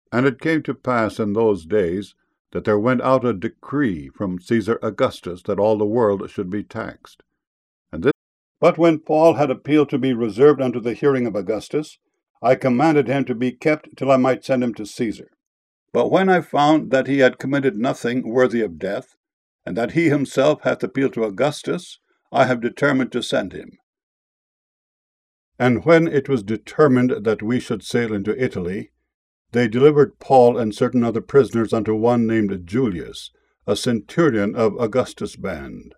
And it came to pass in those days that there went out a decree from Caesar Augustus that all the world should be taxed. But when Paul had appealed to be reserved unto the hearing of Augustus, I commanded him to be kept till I might send him to Caesar. But when I found that he had committed nothing worthy of death, and that he himself hath appealed to Augustus, I have determined to send him. And when it was determined that we should sail into Italy, they delivered Paul and certain other prisoners unto one named Julius, a centurion of Augustus' band.